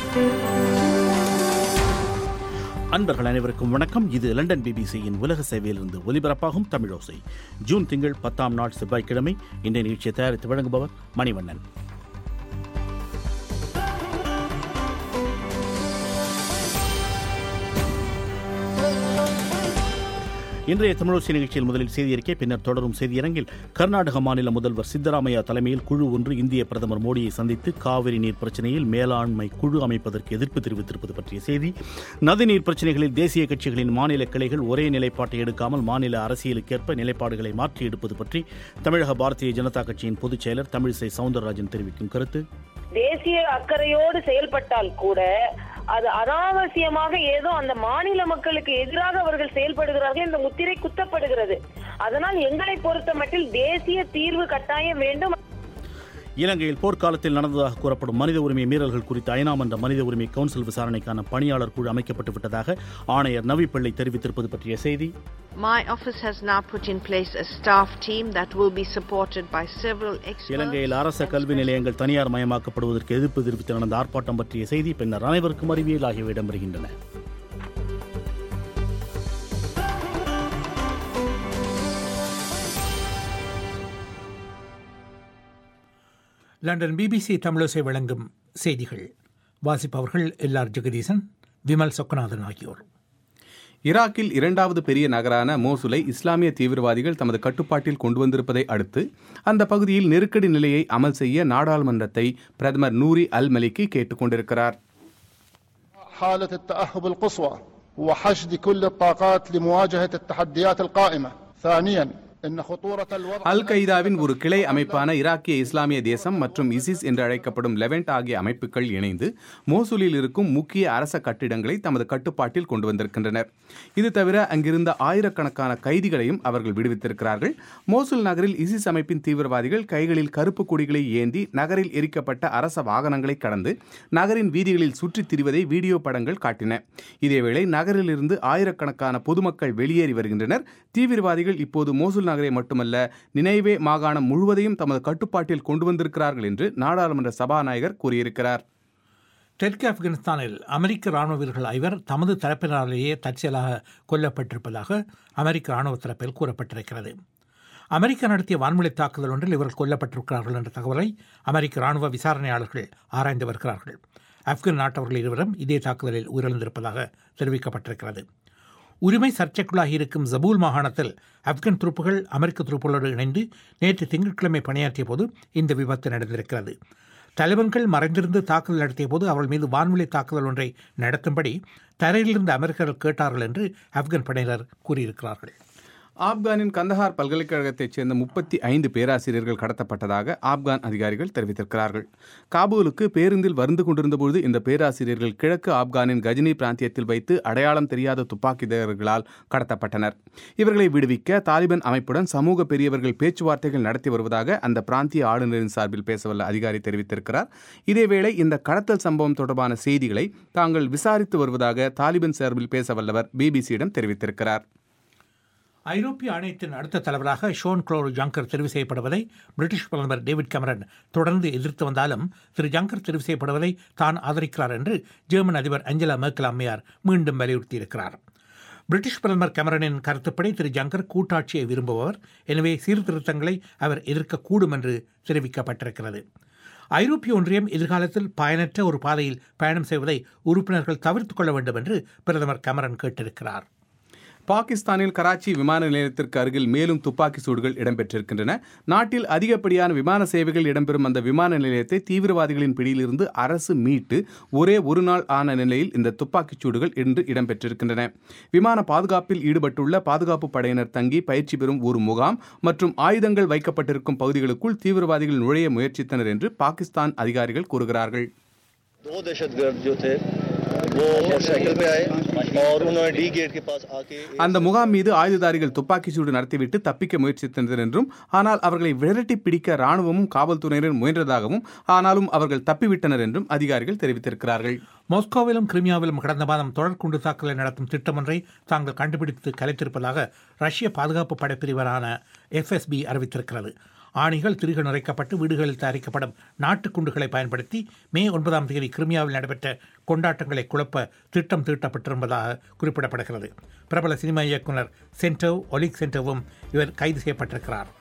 அன்பர்கள் அனைவருக்கும் வணக்கம். இது லண்டன் பிபிசியின் உலக சேவையிலிருந்து ஒலிபரப்பாகும் தமிழோசை. ஜூன் திங்கள் 10ஆம் நாள் செவ்வாய்க்கிழமை. இன்றைய நிகழ்ச்சியை தயாரித்து வழங்குபவர் மணிவண்ணன். இன்றைய தமிழோசை நிகழ்ச்சியில் முதலில் செய்தியறிக்கை, பின்னர் தொடரும் செய்தியரங்கில் கர்நாடக மாநில முதல்வர் சித்தராமையா தலைமையில் குழு ஒன்று இந்திய பிரதமர் மோடியை சந்தித்து காவிரி நீர் பிரச்சினையில் மேலாண்மை குழு அமைப்பதற்கு எதிர்ப்பு தெரிவித்திருப்பது பற்றிய செய்தி. நதிநீர் பிரச்சினைகளில் தேசிய கட்சிகளின் மாநில கிளைகள் ஒரே நிலைப்பாட்டை எடுக்காமல் மாநில அரசியலுக்கேற்ப நிலைப்பாடுகளை மாற்றி எடுப்பது பற்றி தமிழக பாரதிய ஜனதா கட்சியின் பொதுச் செயலர் தமிழிசை சவுந்தரராஜன் தெரிவிக்கும் கருத்து. தேசிய அக்கறையோடு செயல்பட்டால் கூட அது அனாவசியமாக ஏதோ அந்த மாநில மக்களுக்கு எதிராக அவர்கள் செயல்படுகிறார்கள் இந்த முத்திரை குத்தப்படுகிறது. அதனால் எங்களை பொறுத்த மட்டில் தேசிய தீர்வு கட்டாயம் வேண்டும். இலங்கையில் போர்க்காலத்தில் நடந்ததாக கூறப்படும் மனித உரிமை மீறல்கள் குறித்து ஐநா மன்ற மனித உரிமை கவுன்சில் விசாரணைக்கான பணியாளர் குழு அமைக்கப்பட்டு விட்டதாக ஆணையர் நவி பிள்ளை தெரிவித்திருப்பது பற்றிய செய்தி. My office has now put in place a staff team that will be supported by several experts. இலங்கையில் அரச கல்வி நிலையங்கள் தனியார் மயமாக்கப்படுவதற்கு எதிர்ப்பு தெரிவித்து நடந்த ஆர்ப்பாட்டம் பற்றிய செய்தி. பின்னர் அனைவருக்கும் அறிவியல் ஆகியவை இடம்பெறுகின்றன. லண்டன் பிபிசி தமிழோசை வழங்கும் செய்திகள். வாசிப்பவர்கள் எல்ஆர் ஜெகதீசன், விமல் சொக்கநாதன் ஆகியோர். ஈராக்கில் இரண்டாவது பெரிய நகரான மோசுலை இஸ்லாமிய தீவிரவாதிகள் தமது கட்டுப்பாட்டில் கொண்டு வந்திருப்பதை அடுத்து அந்த பகுதியில் நெருக்கடி நிலையை அமல் செய்ய நாடாளுமன்றத்தை பிரதமர் நூரி அல் மலிகி கேட்டுக் கொண்டிருக்கிறார். அல் கைதாவின் ஒரு கிளை அமைப்பான ஈராக்கிய இஸ்லாமிய தேசம் மற்றும் இசிஸ் என்று அழைக்கப்படும் லெவன்ட் ஆகிய அமைப்புகள் இணைந்து மோசூலில் இருக்கும் முக்கிய அரச கட்டிடங்களை தமது கட்டுப்பாட்டில் கொண்டு வந்திருக்கின்றனர். இது தவிர அங்கிருந்த ஆயிரக்கணக்கான கைதிகளையும் அவர்கள் விடுவித்திருக்கிறார்கள். மோசூல் நகரில் இசிஸ் அமைப்பின் தீவிரவாதிகள் கைகளில் கருப்பு கொடிகளை ஏந்தி நகரில் எரிக்கப்பட்ட அரச வாகனங்களை கடந்து நகரின் வீதிகளில் சுற்றித் திரிவதை வீடியோ படங்கள் காட்டின. இதேவேளை நகரிலிருந்து ஆயிரக்கணக்கான பொதுமக்கள் வெளியேறி வருகின்றனர். தீவிரவாதிகள் இப்போது மோசூல் நகரை மட்டுமல்ல நினைவே மாகாணம் முழுவதையும் தமது கட்டுப்பாட்டில் கொண்டு வந்திருக்கிறார்கள் என்று நாடாளுமன்ற சபாநாயகர் கூறியிருக்கிறார். தெற்கு ஆப்கானிஸ்தானில் அமெரிக்க ராணுவ வீரர்கள் 5 தமது தரப்பினராலேயே தற்செயலாக கொல்லப்பட்டிருப்பதாக அமெரிக்க ராணுவ தரப்பில் கூறப்பட்டிருக்கிறது. அமெரிக்கா நடத்திய வான்வழி தாக்குதல் ஒன்றில் இவர்கள் கொல்லப்பட்டிருக்கிறார்கள் என்ற தகவலை அமெரிக்க ராணுவ விசாரணையாளர்கள் ஆராய்ந்து வருகிறார்கள். ஆப்கான் நாட்டவர்கள் 2 இதே தாக்குதலில் உயிரிழந்திருப்பதாக தெரிவிக்கப்பட்டிருக்கிறது. உரிமை சர்ச்சைக்குள்ளாகி இருக்கும் ஜபூல் மாகாணத்தில் ஆப்கான் துருப்புகள் அமெரிக்க துருப்புகளோடு இணைந்து நேற்று திங்கட்கிழமை பணியாற்றிய போது இந்த விபத்து நடந்திருக்கிறது. தலிபான்கள் மறைந்திருந்து தாக்குதல் நடத்திய போது அவர்கள் மீது வான்வழி தாக்குதல் ஒன்றை நடத்தும்படி தரையிலிருந்து அமெரிக்கர்கள் கேட்டார்கள் என்று ஆப்கான் படையினர் கூறியிருக்கிறார்கள். ஆப்கானின் கந்தஹார் பல்கலைக்கழகத்தைச் சேர்ந்த 35 பேராசிரியர்கள் கடத்தப்பட்டதாக ஆப்கான் அதிகாரிகள் தெரிவித்திருக்கிறார்கள். காபூலுக்கு பேருந்தில் வந்து கொண்டிருந்தபோது இந்த பேராசிரியர்கள் கிழக்கு ஆப்கானின் கஜினி பிராந்தியத்தில் வைத்து அடையாளம் தெரியாத துப்பாக்கிதாரிகளால் கடத்தப்பட்டனர். இவர்களை விடுவிக்க தாலிபான் அமைப்புடன் சமூக பெரியவர்கள் பேச்சுவார்த்தைகள் நடத்தி வருவதாக அந்த பிராந்திய ஆளுநரின் சார்பில் பேசவல்ல அதிகாரி தெரிவித்திருக்கிறார். இதேவேளை இந்த கடத்தல் சம்பவம் தொடர்பான செய்திகளை தாங்கள் விசாரித்து வருவதாக தாலிபான் சார்பில் பேசவல்லவர் பிபிசியிடம் தெரிவித்திருக்கிறார். ஐரோப்பிய ஆணையத்தின் அடுத்த தலைவராக ஷோன் க்ளோட் ஜங்கர் தெரிவு செய்யப்படுவதை பிரிட்டிஷ் பிரதமர் டேவிட் கேமரன் தொடர்ந்து எதிர்த்து வந்தாலும் திரு ஜங்கர் தெரிவு செய்யப்படுவதை தான் ஆதரிக்கிறார் என்று ஜெர்மன் அதிபர் அஞ்சலா மெர்க்கல் அம்மையார் மீண்டும் வலியுறுத்தியிருக்கிறார். பிரிட்டிஷ் பிரதமர் கேமரனின் கருத்துப்படி திரு ஜங்கர் கூட்டாட்சியை விரும்புபவர், எனவே சீர்திருத்தங்களை அவர் எதிர்க்கக்கூடும் என்று தெரிவிக்கப்பட்டிருக்கிறது. ஐரோப்பிய ஒன்றியம் எதிர்காலத்தில் பயனற்ற ஒரு பாதையில் பயணம் செய்வதை உறுப்பினர்கள் தவிர்த்துக் கொள்ள வேண்டும் என்று பிரதமர் கேமரன் கேட்டிருக்கிறார். பாகிஸ்தானில் கராச்சி விமான நிலையத்திற்கு அருகில் மேலும் துப்பாக்கி சூடுகள் இடம்பெற்றிருக்கின்றன. நாட்டில் அதிகப்படியான விமான சேவைகள் இடம்பெறும் அந்த விமான நிலையத்தை தீவிரவாதிகளின் பிடியிலிருந்து அரசு மீட்டு ஒரே ஒரு நாள் ஆன நிலையில் இந்த துப்பாக்கிச் சூடுகள் இன்று இடம்பெற்றிருக்கின்றன. விமான பாதுகாப்பில் ஈடுபட்டுள்ள பாதுகாப்பு படையினர் தங்கி பயிற்சி பெறும் ஒரு முகாம் மற்றும் ஆயுதங்கள் வைக்கப்பட்டிருக்கும் பகுதிகளுக்குள் தீவிரவாதிகள் நுழைய முயற்சித்தனர் என்று பாகிஸ்தான் அதிகாரிகள் கூறுகிறார்கள். அந்த முகாம் மீது ஆயுததாரிகள் துப்பாக்கி சூடு நடத்திவிட்டு தப்பிக்க முயற்சித்தனர் என்றும், ஆனால் அவர்களை விரட்டி பிடிக்க ராணுவமும் காவல்துறையினர் முயன்றதாகவும், ஆனாலும் அவர்கள் தப்பிவிட்டனர் என்றும் அதிகாரிகள் தெரிவித்திருக்கிறார்கள். மாஸ்கோவிலும் கிரிமியாவிலும் கடந்த மாதம் தொடர் குண்டு தாக்குதலை நடத்தும் திட்டம் ஒன்றை தாங்கள் கண்டுபிடித்து கலைத்திருப்பதாக ரஷ்ய பாதுகாப்பு படைப்பிரிவரான FSB அறிவித்திருக்கிறது. ஆணிகள் திருக நிறைக்கப்பட்டு வீடுகளில் தயாரிக்கப்படும் நாட்டுக்குண்டுகளை பயன்படுத்தி மே 9ஆம் தேதி கிரிமியாவில் நடைபெற்ற கொண்டாட்டங்களை குழப்ப திட்டம் தீட்டப்பட்டிருப்பதாக குறிப்பிடப்படுகிறது. பிரபல சினிமா இயக்குனர் சென்டோவ் ஒலிக் சென்டோவும் இவர் கைது செய்யப்பட்டிருக்கிறார்.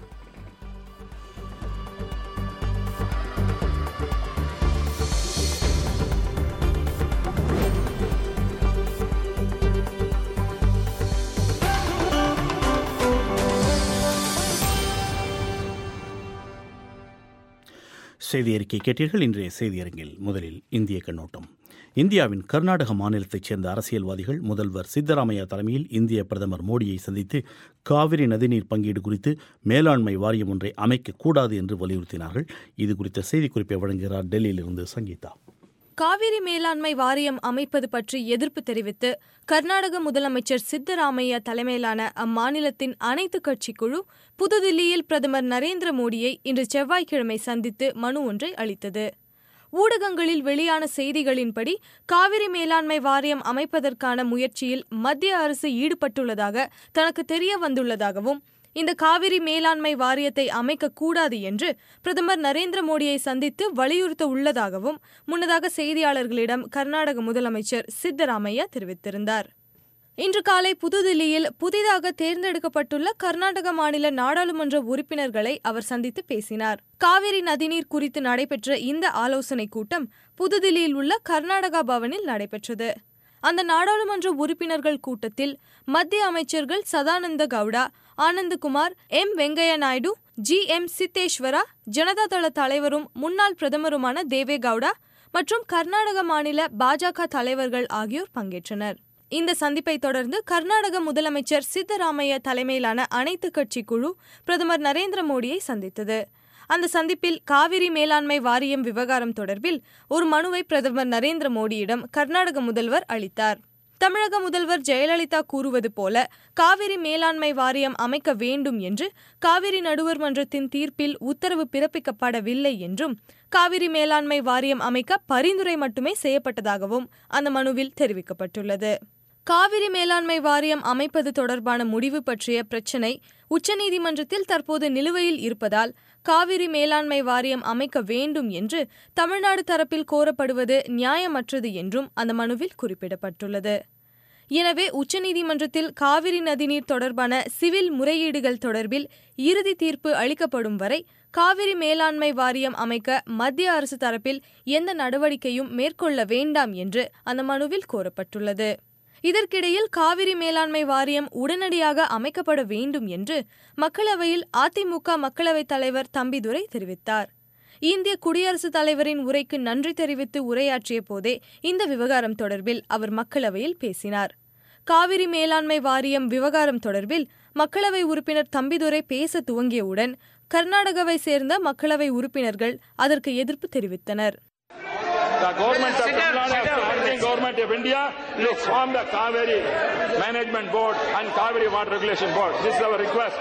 செய்தி அறிக்கை கேட்டீர்கள். இன்றைய செய்தியரங்கில் முதலில் இந்திய கண்ணோட்டம். இந்தியாவின் கர்நாடக மாநிலத்தைச் சேர்ந்த அரசியல்வாதிகள் முதல்வர் சித்தராமையா தலைமையில் இந்திய பிரதமர் மோடியை சந்தித்து காவிரி நதிநீர் பங்கீடு குறித்து மேலாண்மை வாரியம் ஒன்றை அமைக்கக்கூடாது என்று வலியுறுத்தினார்கள். இது குறித்த செய்திக்குறிப்பை வழங்குகிறார் டெல்லியிலிருந்து சங்கீதா. காவிரி மேலாண்மை வாரியம் அமைப்பது பற்றி எதிர்ப்பு தெரிவித்து கர்நாடக முதலமைச்சர் சித்தராமையா தலைமையிலான அம்மாநிலத்தின் அனைத்து கட்சி குழு புதுதில்லியில் பிரதமர் நரேந்திர மோடியை இன்று செவ்வாய்க்கிழமை சந்தித்து மனு ஒன்றை அளித்தது. ஊடகங்களில் வெளியான செய்திகளின்படி காவிரி மேலாண்மை வாரியம் அமைப்பதற்கான முயற்சியில் மத்திய அரசு ஈடுபட்டுள்ளதாக தனக்கு தெரிய வந்துள்ளதாகவும் இந்த காவிரி மேலாண்மை வாரியத்தை அமைக்கக்கூடாது என்று பிரதமர் நரேந்திர மோடியை சந்தித்து வலியுறுத்த உள்ளதாகவும் முன்னதாக செய்தியாளர்களிடம் கர்நாடக முதலமைச்சர் சித்தராமையா தெரிவித்திருந்தார். இன்று காலை புதுதில்லியில் புதிதாக தேர்ந்தெடுக்கப்பட்டுள்ள கர்நாடக மாநில நாடாளுமன்ற உறுப்பினர்களை அவர் சந்தித்து பேசினார். காவிரி நதிநீர் குறித்து நடைபெற்ற இந்த ஆலோசனைக் கூட்டம் புதுதில்லியில் உள்ள கர்நாடகா பவனில் நடைபெற்றது. அந்த நாடாளுமன்ற உறுப்பினர்கள் கூட்டத்தில் மத்திய அமைச்சர்கள் சதானந்த கவுடா, ஆனந்தகுமார், எம் வெங்கையா நாயுடு, GM சித்தேஸ்வரா, ஜனதாதள தலைவரும் முன்னாள் பிரதமருமான தேவே கவுடா மற்றும் கர்நாடக மாநில பாஜக தலைவர்கள் ஆகியோர் பங்கேற்றனர். இந்த சந்திப்பை தொடர்ந்து கர்நாடக முதலமைச்சர் சித்தராமையா தலைமையிலான அனைத்து கட்சி குழு பிரதமர் நரேந்திர மோடியை சந்தித்தது. அந்த சந்திப்பில் காவிரி மேலாண்மை வாரியம் விவகாரம் தொடர்பில் ஒரு மனுவை பிரதமர் நரேந்திர மோடியிடம் கர்நாடக முதல்வர் அளித்தார். தமிழக முதல்வர் ஜெயலலிதா கூறுவது போல காவிரி மேலாண்மை வாரியம் அமைக்க வேண்டும் என்று காவிரி நடுவர் மன்றத்தின் தீர்ப்பில் உத்தரவு பிறப்பிக்கப்படவில்லை என்றும் காவிரி மேலாண்மை வாரியம் அமைக்க பரிந்துரை மட்டுமே செய்யப்பட்டதாகவும் அந்த மனுவில் தெரிவிக்கப்பட்டுள்ளது. காவிரி மேலாண்மை வாரியம் அமைப்பது தொடர்பான முடிவு பற்றிய பிரச்சினை உச்சநீதிமன்றத்தில் தற்போது நிலுவையில் இருப்பதால் காவிரி மேலாண்மை வாரியம் அமைக்க வேண்டும் என்று தமிழ்நாடு தரப்பில் கோரப்படுவது நியாயமற்றது என்றும் அந்த மனுவில் குறிப்பிடப்பட்டுள்ளது. எனவே உச்சநீதிமன்றத்தில் காவிரி நதிநீர் தொடர்பான சிவில் முறையீடுகள் தொடர்பில் இறுதி தீர்ப்பு அளிக்கப்படும் வரை காவிரி மேலாண்மை வாரியம் அமைக்க மத்திய அரசு தரப்பில் எந்த நடவடிக்கையும் மேற்கொள்ள வேண்டாம் என்று அந்த மனுவில் கோரப்பட்டுள்ளது. இதற்கிடையில் காவிரி மேலாண்மை வாரியம் உடனடியாக அமைக்கப்பட வேண்டும் என்று மக்களவையில் அதிமுக மக்களவைத் தலைவர் தம்பிதுரை தெரிவித்தார். இந்திய குடியரசுத் தலைவரின் உரைக்கு நன்றி தெரிவித்து உரையாற்றிய போதே இந்த விவகாரம் தொடர்பில் அவர் மக்களவையில் பேசினார். காவிரி மேலாண்மை வாரியம் விவகாரம் தொடர்பில் மக்களவை உறுப்பினர் தம்பிதுரை பேச துவங்கியவுடன் கர்நாடகாவை சேர்ந்த மக்களவை உறுப்பினர்கள் அதற்கு எதிர்ப்பு தெரிவித்தனர். The government of Tamil Nadu, acting government of India, to form the Kaveri Management Board and Kaveri Water Regulation Board. This is our request.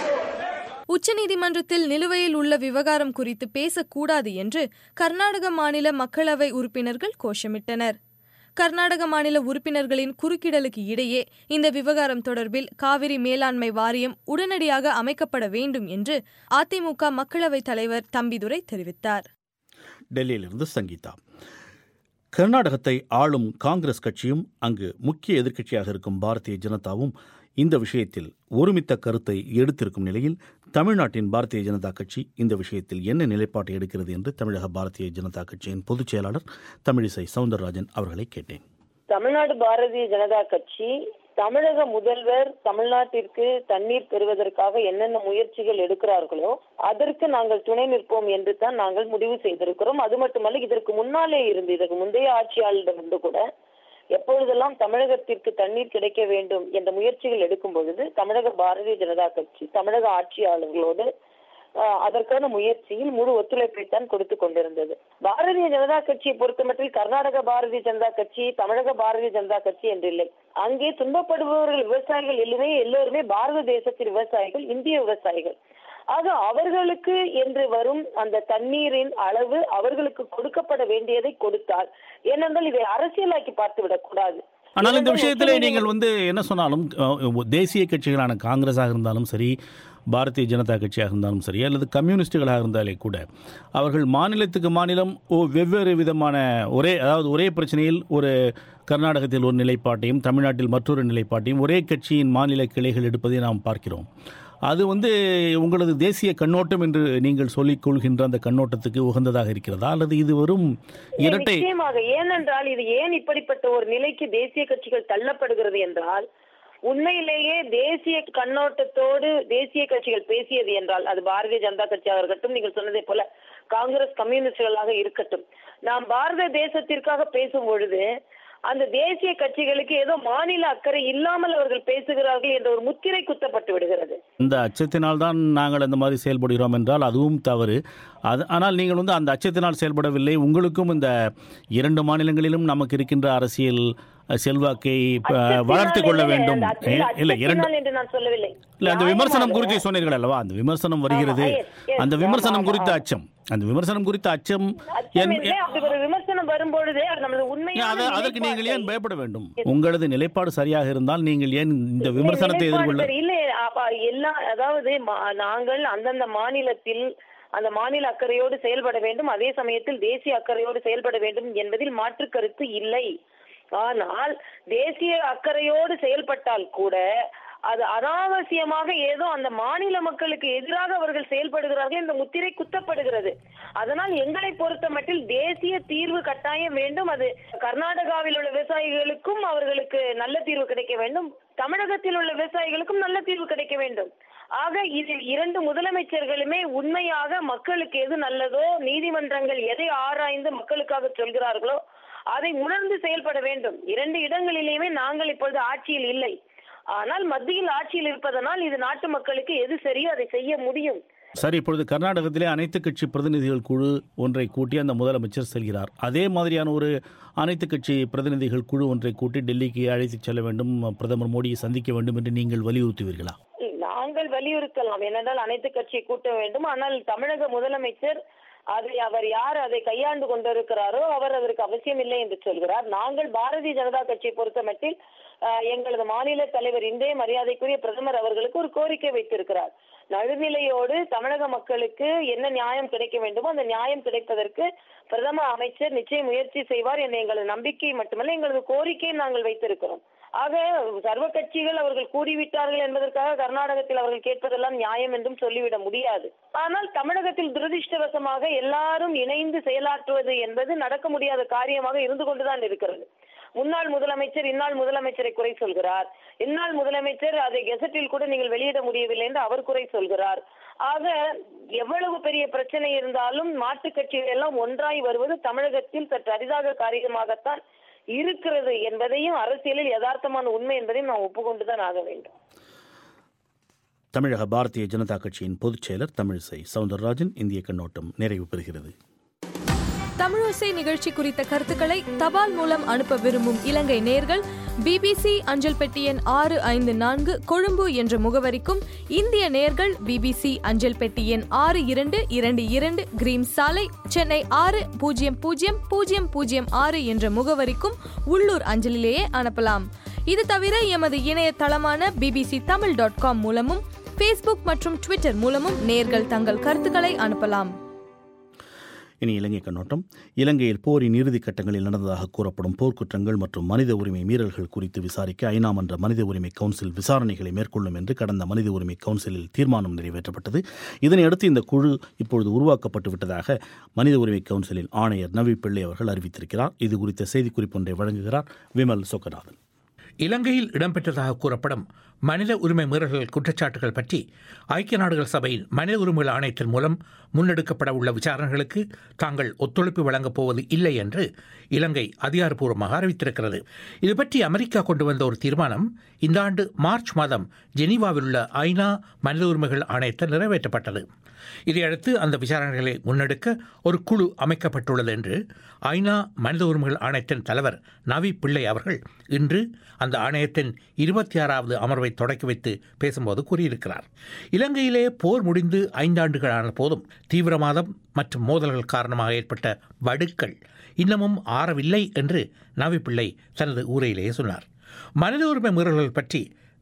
உச்சநீதிமன்றத்தில் நிலுவையில் உள்ள விவகாரம் குறித்து பேசக்கூடாது என்று கர்நாடக மாநில மக்களவை உறுப்பினர்கள் கோஷமிட்டனர். கர்நாடக மாநில உறுப்பினர்களின் குறுக்கிடலுக்கு இடையே இந்த விவகாரம் தொடர்பில் காவிரி மேலாண்மை வாரியம் உடனடியாக அமைக்கப்பட வேண்டும் என்று அதிமுக மக்களவைத் தலைவர் தம்பிதுரை தெரிவித்தார். டெல்லியிலிருந்து சங்கீதா. கர்நாடகத்தை ஆளும் காங்கிரஸ் கட்சியும் அங்கு முக்கிய எதிர்க்கட்சியாக இருக்கும் பாரதிய ஜனதாவும் இந்த விஷயத்தில் ஒருமித்த கருத்தை எடுத்திருக்கும் நிலையில் தமிழ்நாட்டின் பாரதிய ஜனதா கட்சி இந்த விஷயத்தில் என்ன நிலைப்பாட்டை எடுக்கிறது என்று தமிழக பாரதிய ஜனதா கட்சியின் பொதுச் செயலாளர் தமிழிசை சவுந்தரராஜன் அவர்களை கேட்டேன். தமிழ்நாடு பாரதிய ஜனதா கட்சி தமிழக முதல்வர் தமிழ்நாட்டிற்கு தண்ணீர் பெறுவதற்காக என்னென்ன முயற்சிகள் எடுக்கிறார்களோ அதற்கு நாங்கள் துணை நிற்போம் என்று தான் நாங்கள் முடிவு செய்திருக்கிறோம். அது மட்டுமல்ல, இதற்கு முன்னாலே இருந்து இதற்கு முந்தைய ஆட்சியாளரிடமிருந்து கூட எப்பொழுதெல்லாம் தமிழகத்திற்கு தண்ணீர் கிடைக்க வேண்டும் என்ற முயற்சிகள் எடுக்கும் பொழுது தமிழக பாரதிய ஜனதா கட்சி தமிழக ஆட்சியாளர்களோடு அதற்கான முயற்சியில் முழு ஒத்துழைப்பை தான் கொடுத்து கொண்டிருந்தது. பாரதிய ஜனதா கட்சியை பொறுத்தமட்டில் கர்நாடக பாரதிய ஜனதா கட்சி, தமிழக பாரதிய ஜனதா கட்சி என்றில்லை. அங்கே துன்பப்படுபவர்கள் விவசாயிகள் எல்லோருமே பாரத தேசத்தின் விவசாயிகள், இந்திய விவசாயிகள். ஆக அவர்களுக்கு என்று வரும் அந்த தண்ணீரின் அளவு அவர்களுக்கு கொடுக்கப்பட வேண்டியதை கொடுத்தால், ஏனென்றால் இதை அரசியலாக்கி பார்த்து விடக்கூடாது. ஆனால் இந்த விஷயத்திலே நீங்கள் என்ன சொன்னாலும் தேசிய கட்சிகளான காங்கிரஸாக இருந்தாலும் சரி, பாரதிய ஜனதா கட்சியாக இருந்தாலும் சரி அல்லது கம்யூனிஸ்டுகளாக இருந்தாலே கூட அவர்கள் மாநிலத்துக்கு மாநிலம் வெவ்வேறு விதமான ஒரே பிரச்சனையில் ஒரு கர்நாடகத்தில் ஒரு நிலைப்பாட்டையும் தமிழ்நாட்டில் மற்றொரு நிலைப்பாட்டையும் ஒரே கட்சியின் மாநில கிளைகள் எடுப்பதை நாம் பார்க்கிறோம். அது உங்களது தேசிய கண்ணோட்டம் என்று நீங்கள் சொல்லிக் கொள்கின்ற அந்த கண்ணோட்டத்துக்கு உகந்ததாக இருக்கிறதா அல்லது இது வரும் இரட்டை? நிச்சயமாக. ஏனென்றால் இது ஏன் இப்படிப்பட்ட ஒரு நிலைக்கு தேசிய கட்சிகள் தள்ளப்படுகிறது என்றால், உண்மையிலேயே தேசிய கண்ணோட்டத்தோடு தேசிய கட்சிகள் பேசியது என்றால் அது பாரதிய ஜனதா கட்சியாக இருக்கட்டும், நீங்கள் சொன்னதை போல காங்கிரஸ் கம்யூனிஸ்டுகளாக இருக்கட்டும், நாம் பாரத தேசத்திற்காக பேசும் பொழுது அந்த தேசிய கட்சிகளுக்கு ஏதோ மாநில அக்கறை இல்லாமல் அவர்கள் பேசுகிறார்கள் என்ற ஒரு முத்திரை குத்தப்பட்டு விடுகிறது. இந்த அச்சத்தினால் தான் நாங்கள் அந்த மாதிரி செயல்படுகிறோம் என்றால் அதுவும் தவறு. ஆனால் நீங்கள் அந்த அச்சத்தினால் செயல்படவில்லை. உங்களுக்கும் இந்த 2 மாநிலங்களிலும் நமக்கு இருக்கின்ற அரசியல் செல்வாக்கை வளர்த்துக் கொள்ள வேண்டும். அந்த விமர்சனம் குறித்து சொன்னீர்கள் அல்லவா, அந்த விமர்சனம் வருகிறது, அந்த விமர்சனம் குறித்த அச்சம், அந்த விமர்சனம் குறித்த அச்சம் விமர்சனம் வரும்பொழுது அதற்கு நீங்கள் ஏன் பயப்பட வேண்டும்? உங்களது நிலைப்பாடு சரியாக இருந்தால் நீங்கள் ஏன் இந்த விமர்சனத்தை எதிர்கொள்ள? இல்லை, அதாவது நாங்கள் அந்தந்த மாநிலத்தில் அந்த மாநில அக்கறையோடு செயல்பட வேண்டும், அதே சமயத்தில் தேசிய அக்கறையோடு செயல்பட வேண்டும் என்பதில் மாற்று கருத்து இல்லை. ஆனால் தேசிய அக்கறையோடு செயல்பட்டால் கூட அது அனாவசியமாக ஏதோ அந்த மாநில மக்களுக்கு எதிராக அவர்கள் செயல்படுகிறார்கள் என்ற முத்திரை குத்தப்படுகிறது. அதனால் எங்களை பொறுத்த மட்டில் தேசிய தீர்வு கட்டாயம் வேண்டும். அது கர்நாடகாவில் உள்ள விவசாயிகளுக்கும் அவர்களுக்கு நல்ல தீர்வு கிடைக்க வேண்டும், தமிழகத்தில் உள்ள விவசாயிகளுக்கும் நல்ல தீர்வு கிடைக்க வேண்டும். ஆக இதில் 2 முதலமைச்சர்களுமே உண்மையாக மக்களுக்கு எது நல்லதோ, நீதிமன்றங்கள் எதை ஆராய்ந்து மக்களுக்காக சொல்கிறார்களோ அதை உணர்ந்து செயல்பட வேண்டும். 2 இடங்களிலேயுமே நாங்கள் இப்பொழுது ஆட்சியில் இல்லை, ஆனால் மத்தியில் ஆட்சியில் இருப்பதனால் இது நாட்டு மக்களுக்கு எது சரியோ அதை செய்ய முடியும். சரி, இப்பொழுது கர்நாடகத்திலே அனைத்து கட்சி பிரதிநிதிகள் குழு ஒன்றை கூட்டி அந்த முதலமைச்சர் செல்கிறார். அதே மாதிரியான ஒரு அனைத்து கட்சி பிரதிநிதிகள் குழு ஒன்றை கூட்டி டெல்லிக்கு அழைத்து செல்ல வேண்டும், பிரதமர் மோடியை சந்திக்க வேண்டும் என்று நீங்கள் வலியுறுத்துவீர்களா? நாங்கள் வலியுறுத்தலாம், ஏனென்றால் அனைத்து கட்சியை கூட்ட வேண்டும். ஆனால் தமிழக முதலமைச்சர் அவர் யார் அதை கையாண்டு கொண்டிருக்கிறாரோ அவர் அதற்கு அவசியம் இல்லை என்று சொல்கிறார். நாங்கள் பாரதிய ஜனதா கட்சியை பொறுத்த மட்டில் எங்களது மாநில தலைவர் இன்றைய மரியாதைக்குரிய பிரதமர் அவர்களுக்கு ஒரு கோரிக்கை வைத்திருக்கிறார். நடுநிலையோடு தமிழக மக்களுக்கு என்ன நியாயம் கிடைக்க வேண்டுமோ அந்த நியாயம் கிடைப்பதற்கு பிரதம அமைச்சர் நிச்சயம் முயற்சி செய்வார் என்ற எங்களது நம்பிக்கை மட்டுமல்ல, எங்களது கோரிக்கையை நாங்கள் வைத்திருக்கிறோம். ஆக சர்வ கட்சிகள் அவர்கள் கூடிவிட்டார்கள் என்பதற்காக கர்நாடகத்தில் அவர்கள் கேட்பதெல்லாம் நியாயம் என்றும் சொல்லிவிட முடியாது. ஆனால் தமிழகத்தில் துரதிருஷ்டவசமாக எல்லாரும் இணைந்து செயலாற்றுவது என்பது நடக்க முடியாத காரியமாக இருந்து கொண்டுதான் இருக்கிறது. முன்னாள் முதலமைச்சர் இந்நாள் முதலமைச்சரை குறை சொல்கிறார், இந்நாள் முதலமைச்சர் அதை கெசட்டில் கூட நீங்கள் வெளியிட முடியவில்லை என்று அவர் குறை சொல்கிறார். ஆக எவ்வளவு பெரிய பிரச்சனை இருந்தாலும் மாற்றுக் கட்சிகள் எல்லாம் ஒன்றாய் வருவது தமிழகத்தில் சற்று அரிதாக காரியமாகத்தான் இருக்கிறது என்பதையும் அரசியலில் யதார்த்தமான உண்மை என்பதையும் நாம் ஒப்புக்கொண்டுதான் ஆக வேண்டும். தமிழக பாரதிய ஜனதா கட்சியின் பொதுச் செயலர் தமிழிசை சவுந்தரராஜன் இந்திய கண்ணோட்டம் நிறைவு பெறுகிறது. தமிழோசை நிகழ்ச்சி குறித்த கருத்துக்களை தபால் மூலம் அனுப்ப விரும்பும் இலங்கை நேயர்கள் BBC அஞ்சல் பெட்டி எண் 654 கொழும்பு என்ற முகவரிக்கும், இந்திய நேயர்கள் BBC அஞ்சல் பெட்டி எண் 6222 கிரீம் சாலை, சென்னை 600006 என்ற முகவரிக்கும் உள்ளூர் அஞ்சலிலேயே அனுப்பலாம். இது தவிர எமது இணையதளமான bbctamil.com மூலமும் Facebook மற்றும் ட்விட்டர் மூலமும் நேயர்கள் தங்கள் கருத்துக்களை அனுப்பலாம். இனி இலங்கை கண்ணோட்டம். இலங்கையில் போரின் இறுதி கட்டங்களில் நடந்ததாக கூறப்படும் போர்க்குற்றங்கள் மற்றும் மனித உரிமை மீறல்கள் குறித்து விசாரிக்க ஐநா மன்ற மனித உரிமை கவுன்சில் விசாரணைகளை மேற்கொள்ளும் என்று கடந்த மனித உரிமை கவுன்சிலில் தீர்மானம் நிறைவேற்றப்பட்டது. இதனையடுத்து இந்த குழு இப்பொழுது உருவாக்கப்பட்டு விட்டதாக மனித உரிமை கவுன்சிலின் ஆணையர் நவி பிள்ளை அவர்கள் அறிவித்திருக்கிறார். இது குறித்த செய்திக்குறிப்பு ஒன்றை வழங்குகிறார் விமல் சொக்கநாதன். இலங்கையில் இடம்பெற்றதாக கூறப்படும் மனித உரிமை மீறல்கள் குற்றச்சாட்டுகள் பற்றி ஐக்கிய நாடுகள் சபையின் மனித உரிமைகள் ஆணையத்தின் மூலம் முன்னெடுக்கப்பட உள்ள விசாரணைகளுக்கு தாங்கள் ஒத்துழைப்பு வழங்கப் போவது இல்லை என்று இலங்கை அதிகாரப்பூர்வமாக அறிவித்திருக்கிறது. இதுபற்றி அமெரிக்கா கொண்டு வந்த ஒரு தீர்மானம் இந்த ஆண்டு மார்ச் மாதம் ஜெனீவாவில் உள்ள ஐநா மனித உரிமைகள் ஆணையத்தில் நிறைவேற்றப்பட்டது. இதையடுத்து அந்த விசாரணைகளை முன்னெடுக்க ஒரு குழு அமைக்கப்பட்டுள்ளது என்று ஐநா மனித உரிமைகள் ஆணையத்தின் தலைவர் நவி பிள்ளை அவர்கள் இன்று அந்த ஆணையத்தின் 26வது அமர்வை தொடக்கி வைத்து பேசும்போது கூறியிருக்கிறார். இலங்கையிலே போர் முடிந்து 5 ஆண்டுகளான போதும் தீவிரவாதம் மற்றும் மோதல்கள் காரணமாக ஏற்பட்ட வடுக்கள் இன்னமும் ஆறவில்லை என்று நவி பிள்ளை தனது உரையிலேயே சொன்னார். மனித உரிமை மீறல்கள் பற்றி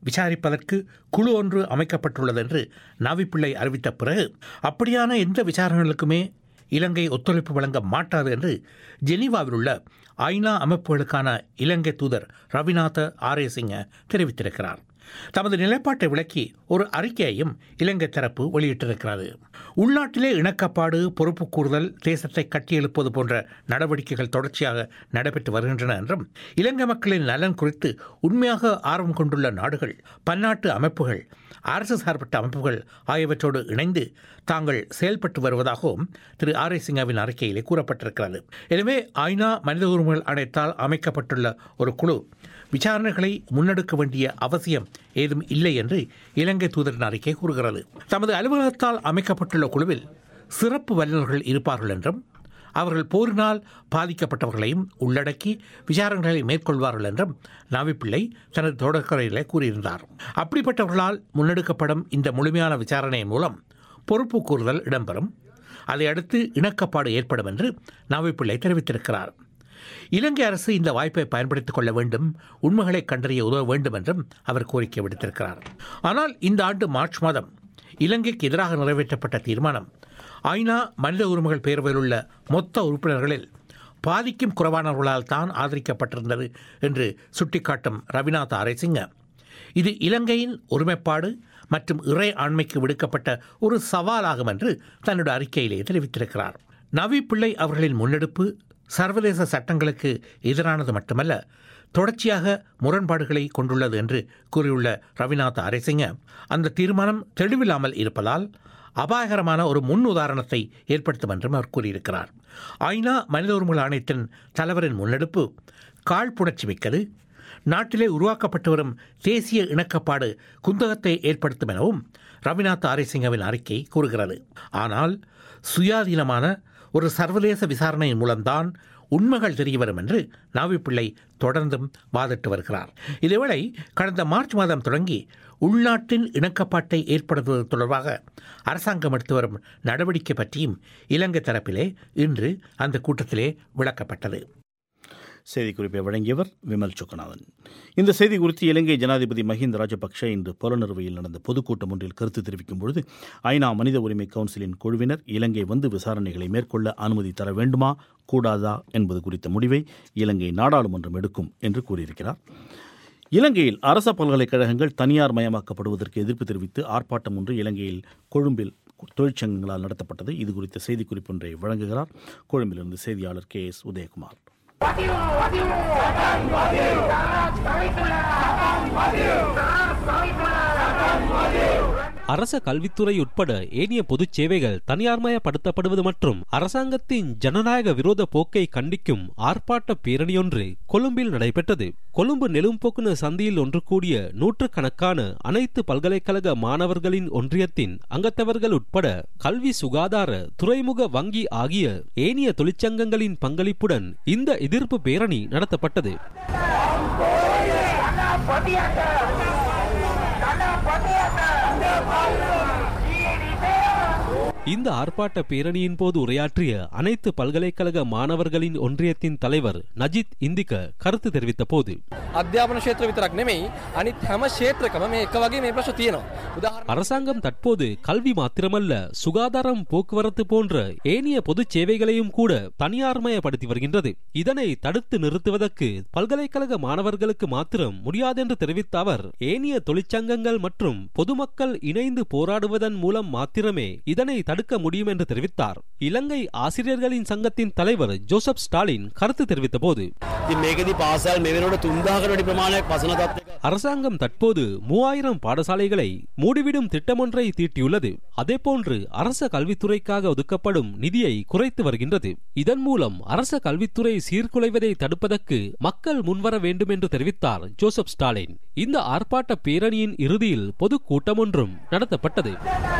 விசாரிப்பதற்கு குழு ஒன்று அமைக்கப்பட்டுள்ளது என்று நாவிப்பிள்ளை அறிவித்த பிறகு அப்படியான எந்த விசாரணைகளுக்குமே இலங்கை ஒத்துழைப்பு வழங்க மாட்டாது என்று ஜெனீவாவில் உள்ள ஐநா அமைப்புகளுக்கான இலங்கை தூதர் ரவிநாத ஆரேசிங்க தெரிவித்திருக்கிறார். தமது நிலைப்பாட்டை விளக்கி ஒரு அறிக்கையையும் இலங்கை தரப்பு வெளியிட்டிருக்கிறது. உள்நாட்டிலே இணக்கப்பாடு, பொறுப்பு கூறுதல், தேசத்தை கட்டியெழுப்பது போன்ற நடவடிக்கைகள் தொடர்ச்சியாக நடைபெற்று வருகின்றன என்றும் இலங்கை மக்களின் நலன் குறித்து உண்மையாக ஆர்வம் கொண்டுள்ள நாடுகள், பன்னாட்டு அமைப்புகள், அரசு சார்பற்ற அமைப்புகள் ஆகியவற்றோடு இணைந்து தாங்கள் செயல்பட்டு வருவதாகவும் திரு ஆரேசிங்கவின் அறிக்கையிலே கூறப்பட்டிருக்கிறது. எனவே ஐநா மனித உரிமைகள் ஆணையத்தால் அமைக்கப்பட்டுள்ள ஒரு குழு விசாரணைகளை முன்னெடுக்க வேண்டிய அவசியம் ஏதும் இல்லை என்று இலங்கை தூதரின் அறிக்கை கூறுகிறது. தமது அலுவலகத்தால் அமைக்கப்பட்டுள்ள குழுவில் சிறப்பு வல்லுநர்கள் இருப்பார்கள் என்றும் அவர்கள் போரினால் பாதிக்கப்பட்டவர்களையும் உள்ளடக்கி விசாரணைகளை மேற்கொள்வார்கள் என்றும் நாவிப்பிள்ளை தனது தொடக்கரையிலே கூறியிருந்தார். அப்படிப்பட்டவர்களால் முன்னெடுக்கப்படும் இந்த முழுமையான விசாரணையின் மூலம் பொறுப்பு கூறுதல் இடம்பெறும். அதை அடுத்து இணக்கப்பாடு ஏற்படும் என்று நாவிப்பிள்ளை தெரிவித்திருக்கிறார். இலங்கை அரசு இந்த வாய்ப்பை பயன்படுத்திக் கொள்ள வேண்டும், உண்மைகளை கண்டறிய உதவ வேண்டும் என்றும் அவர் கோரிக்கை விடுத்திருக்கிறார். ஆனால் இந்த ஆண்டு மார்ச் மாதம் இலங்கைக்கு எதிராக நிறைவேற்றப்பட்ட தீர்மானம் ஐநா மனித உரிமைகள் பேரவையில் உள்ள மொத்த உறுப்பினர்களில் பாதிக்கும் குறைவானவர்களால் தான் ஆதரிக்கப்பட்டிருந்தது என்று சுட்டிக்காட்டும் ரவிநாத ஆரேசிங்க, இது இலங்கையின் ஒருமைப்பாடு மற்றும் இறை ஆண்மைக்கு விடுக்கப்பட்ட ஒரு சவாலாகும் என்று தன்னுடைய அறிக்கையிலே தெரிவித்திருக்கிறார். நவிப்பிள்ளை அவர்களின் முன்னெடுப்பு சர்வதேச சட்டங்களுக்கு எதிரானது மட்டுமல்ல, தொடர்ச்சியாக முரண்பாடுகளை கொண்டுள்ளது என்று கூறியுள்ள ரவிநாத ஆரேசிங்க, அந்த தீர்மானம் தெளிவில்லாமல் இருப்பதால் அபாயகரமான ஒரு முன் உதாரணத்தை ஏற்படுத்தும் என்றும் அவர் கூறியிருக்கிறார். ஐநா மனித உரிமைகள் ஆணையத்தின் தலைவரின் முன்னெடுப்பு காழ்ப்புணர்ச்சி மிக்கது, நாட்டிலே உருவாக்கப்பட்டு வரும் தேசிய இணக்கப்பாடு குந்தகத்தை ஏற்படுத்தும் எனவும் ரவிநாத் ஆரேசிங்கவின் அறிக்கை கூறுகிறது. ஆனால் சுயாதீனமான ஒரு சர்வதேச விசாரணையின் மூலம்தான் உண்மைகள் தெரியவரும் என்று நாவிப்பிள்ளை தொடர்ந்தும் வாதிட்டு வருகிறார். இதேவேளை கடந்த மார்ச் மாதம் தொடங்கி உள்நாட்டின் இணக்கப்பாட்டை ஏற்படுத்துவது தொடர்பாக அரசாங்கம் எடுத்து வரும் நடவடிக்கை பற்றியும் இலங்கை தரப்பிலே இன்று அந்த கூட்டத்திலே விளக்கப்பட்டது. செய்திக்குறிப்பை வழங்கியவர் விமல் சுக்கநாதன். இந்த செய்தி குறித்து இலங்கை ஜனாதிபதி மஹிந்த ராஜபக்ஷ இன்று புலனறுவையில் நடந்த பொதுக்கூட்டம் ஒன்றில் கருத்து தெரிவிக்கும் பொழுது ஐநா மனித உரிமை கவுன்சிலின் குழுவினர் இலங்கை வந்து விசாரணைகளை மேற்கொள்ள அனுமதி தர வேண்டுமா கூடாதா என்பது குறித்த முடிவை இலங்கை நாடாளுமன்றம் எடுக்கும் என்று கூறியிருக்கிறார். இலங்கையில் அரச பல்கலைக்கழகங்கள் தனியார் மயமாக்கப்படுவதற்கு எதிர்ப்பு தெரிவித்து ஆர்ப்பாட்டம் ஒன்று இலங்கையில் கொழும்பில் தொழிற்சங்கங்களால் நடத்தப்பட்டது. இது குறித்த செய்திக்குறிப்பு ஒன்றை வழங்குகிறார் கொழும்பிலிருந்து செய்தியாளர் KS உதயகுமார். அரச கல்வித்துறை உட்பட ஏனைய பொதுச் சேவைகள் தனியார்மயப்படுத்தப்படுவது மற்றும் அரசாங்கத்தின் ஜனநாயக விரோத போக்கை கண்டிக்கும் ஆர்ப்பாட்ட பேரணியொன்று கொழும்பில் நடைபெற்றது. கொழும்பு நெலும்போக்குன சந்தியில் ஒன்று கூடிய நூற்றுக்கணக்கான அனைத்து பல்கலைக்கழக மாணவர்களின் ஒன்றியத்தின் அங்கத்தவர்கள் உட்பட கல்வி, சுகாதார, துறைமுக, வங்கி ஆகிய ஏனைய தொழிற்சங்கங்களின் பங்களிப்புடன் இந்த எதிர்ப்பு பேரணி நடத்தப்பட்டது. இந்த ஆர்ப்பாட்ட பேரணியின் போது உரையாற்றிய அனைத்து பல்கலைக்கழக மாணவர்களின் ஒன்றியத்தின் தலைவர் நஜித் இந்திக கருத்து தெரிவித்த போது, அரசாங்கம் தற்போது கல்வி மாத்திரமல்ல, சுகாதாரம், போக்குவரத்து போன்ற ஏனைய பொது சேவைகளையும் கூட தனியார்மயப்படுத்தி வருகின்றது. இதனை தடுத்து நிறுத்துவதற்கு பல்கலைக்கழக மாணவர்களுக்கு மாத்திரம் முடியாதென்று தெரிவித்த அவர், ஏனைய தொழிற்சங்கங்கள் மற்றும் பொதுமக்கள் இணைந்து போராடுவதன் மூலம் மாத்திரமே இதனை தடுக்க முடியும் என்று தெரிவித்தார். இலங்கை ஆசிரியர்களின் சங்கத்தின் தலைவர் ஜோசப் ஸ்டாலின் கருத்து தெரிவித்த போது, அரசாங்கம் தற்போது 3000 பாடசாலைகளை மூடிவிடும் திட்டமொன்றை தீட்டியுள்ளது. அதேபோன்று அரச கல்வித்துறைக்காக ஒதுக்கப்படும் நிதியை குறைத்து வருகின்றது. இதன் மூலம் அரச கல்வித்துறை சீர்குலைவதை தடுப்பதற்கு மக்கள் முன்வர வேண்டும் என்று தெரிவித்தார் ஜோசப் ஸ்டாலின். இந்த ஆர்ப்பாட்ட பேரணியின் இறுதியில் பொது கூட்டம் ஒன்றும் நடத்தப்பட்டது.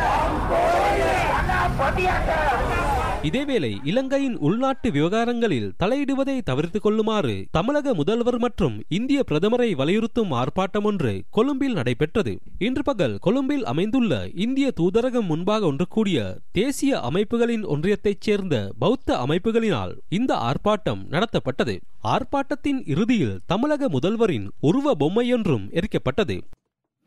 இதேவேளை இலங்கையின் உள்நாட்டு விவகாரங்களில் தலையிடுவதை தவிர்த்துக் கொள்ளுமாறு தமிழக முதல்வர் மற்றும் இந்திய பிரதமரை வலியுறுத்தும் ஆர்ப்பாட்டம் ஒன்று கொழும்பில் நடைபெற்றது. இன்று பகல் கொழும்பில் அமைந்துள்ள இந்திய தூதரகம் முன்பாக ஒன்று கூடிய தேசிய அமைப்புகளின் ஒன்றியத்தைச் சேர்ந்த பௌத்த அமைப்புகளினால் இந்த ஆர்ப்பாட்டம் நடத்தப்பட்டது. ஆர்ப்பாட்டத்தின் இறுதியில் தமிழக முதல்வரின் உருவ பொம்மையொன்றும் எரிக்கப்பட்டது.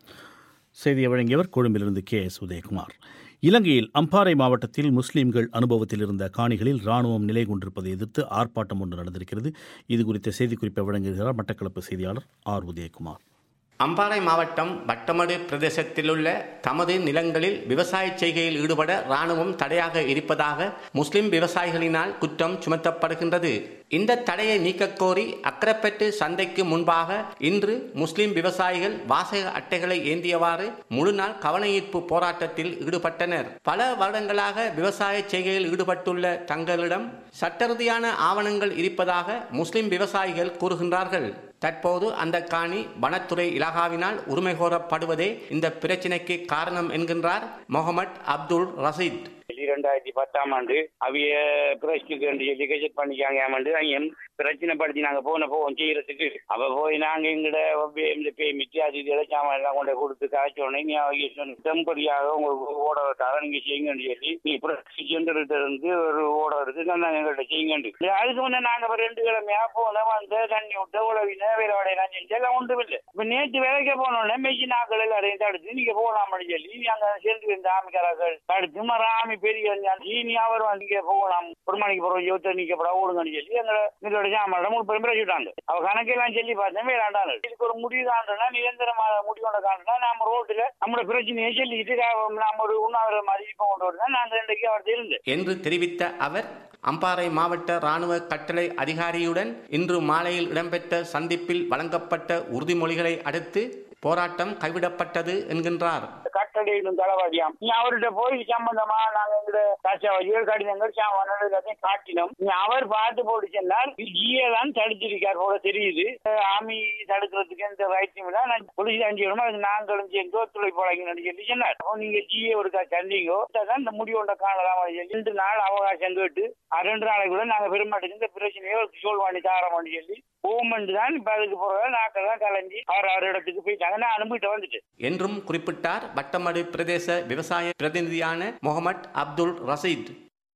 செய்தியை வழங்கியவர் கொழும்பிலிருந்து KS உதயகுமார். இலங்கையில் அம்பாறை மாவட்டத்தில் முஸ்லீம்கள் அனுபவத்தில் இருந்த காணிகளில் இராணுவம் நிலை கொண்டிருப்பதை எதிர்த்து ஆர்ப்பாட்டம் ஒன்று நடந்திருக்கிறது. இது குறித்த செய்திக்குறிப்பை வழங்குகிறார் மட்டக்களப்பு செய்தியாளர் R. உதயகுமார். அம்பாறை மாவட்டம் வட்டமடு பிரதேசத்தில் உள்ள தமது நிலங்களில் விவசாய செய்கையில் ஈடுபட இராணுவம் தடையாக இருப்பதாக முஸ்லிம் விவசாயிகளினால் குற்றம் சுமத்தப்படுகின்றது. இந்த தடையை நீக்கக் கோரி அக்கரைப்பட்டு சந்தைக்கு முன்பாக இன்று முஸ்லிம் விவசாயிகள் வாசக அட்டைகளை ஏந்தியவாறு முழுநாள் கவனஈர்ப்பு போராட்டத்தில் ஈடுபட்டனர். பல வருடங்களாக விவசாய செய்கையில் ஈடுபட்டுள்ள தங்களிடம் சட்டரீதியான ஆவணங்கள் இருப்பதாக முஸ்லிம் விவசாயிகள் கூறுகின்றார்கள். தற்போது அந்த காணி வனத்துறை இலாகாவினால் உரிமை கோரப்படுவதே இந்த பிரச்சினைக்கு காரணம் என்கின்றார் முகமது அப்துல் ரஷீத். 2010ஆம் ஆண்டு அவைய பிரஸ்டுக்கு சொல்லி கெஜெட் பண்ணிக்காங்க பிரச்சனை படுத்தி நாங்க போவோம் செய்யறதுக்கு. அப்ப போய் நாங்க எங்கட மித்தியாதி சாமான் எல்லாம் கொண்டு கொடுத்து காய்ச்சோடனே டெம்பரியாக உங்களுக்கு ஓட தர நீங்க செய்யுங்கன்னு சொல்லி நீ பிரசிடென்ட் இருந்து ஒரு ஓட எடுத்து நாங்க எங்கள்கிட்ட செய்யுங்க. அதுக்கு முன்ன நாங்க 2 கிழமையா போன வந்து தண்ணி விட்டு உழவின வேலைவாடையெல்லாம் செஞ்சு எல்லாம் ஒன்றும் இல்லை. இப்ப நேற்று வேலைக்கு போனோடனே மெஜி நாட்கள் எல்லாரையும் தடுத்து நீங்க போகலாம்னு சொல்லி அங்க சேர்ந்து இருந்த ஆமிக்காரர்கள் தடுத்து ஆமி பெரிய அவர் வந்து போகலாம் 1 மணிக்கு போறோம் யோத்த நீக்கப்பட ஓடுங்கன்னு சொல்லி எங்களோட சாமான் பிரச்சிட்டாங்க. அவ கணக்கெல்லாம் சொல்லி பார்த்தேன் வேண்டாம். இதுக்கு ஒரு முடிவு காண்றா நிரந்தரமான முடிவோட காண்றா நாம ரோட்டுல நம்மளோட பிரச்சனையை சொல்லிக்கிட்டு நாம ஒரு உண்ணாவிர மாதிரி கொண்டு வரதான் நாங்க இன்றைக்கு அவர் இருந்தேன் என்று தெரிவித்த அவர் அம்பாறை மாவட்ட இராணுவ கட்டளை அதிகாரியுடன் இன்று மாலையில் இடம்பெற்ற சந்திப்பில் வழங்கப்பட்ட உறுதிமொழிகளை அடுத்து போராட்டம் கைவிடப்பட்டது என்கின்றார். கட்டளையிலும் தளவாதியாம் நீ அவர்கிட்ட போய் சம்பந்தமா நாங்க எங்க கடிதங்கள் எல்லாத்தையும் காட்டினோம். அவர் பார்த்து போட்டு சொன்னால் ஜிஏதான் தடுத்திருக்கார் போல தெரியுது. ஆமி தடுக்கிறதுக்கு எந்த வயிற்று போலீஸ் அஞ்சிடணும் அதுக்கு நாங்களும் சேர்ந்து ஒத்துழைப்பு வழங்கணும்னு சொல்லி சொன்னார். நீங்க ஜிஏ ஒருக்கா சந்திங்கோ தான் இந்த முடிவோட காணலாம். 2 நாள் அவகாசம் கேட்டு 2 நாளைக்குள்ள நாங்க பெருமாட்டுக்கு இந்த பிரச்சனையோ சோல்வ் பண்ணி தாரோம்னு சொல்லி ஓமண்டு தான் இப்ப அதுக்கு போறத நாக்கெல்லாம் கலைஞ்சி அவர் இடத்துக்கு போயிட்டாங்க. நான் அனுப்பிட்டு வந்துட்டு என்றும் குறிப்பிட்டார் வட்டமடு பிரதேச விவசாய பிரதிநிதியான முகமது அப்துல் ரஷீத்.